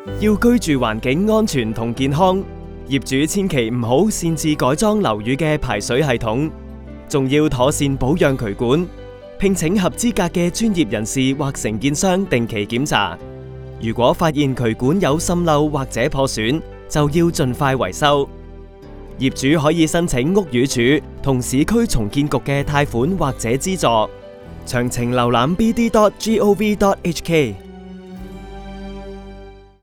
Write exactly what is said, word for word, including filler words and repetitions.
要居住環境安全同健康，業主千祈唔好擅自改裝樓宇嘅排水系統，仲要妥善保養渠管，聘請合資格嘅專業人士或承建商定期檢查。如果發現渠管有滲漏或者破損，就要盡快維修。業主可以申請屋宇署同市區重建局嘅貸款或者資助。詳情瀏覽 b d dot gov dot h k。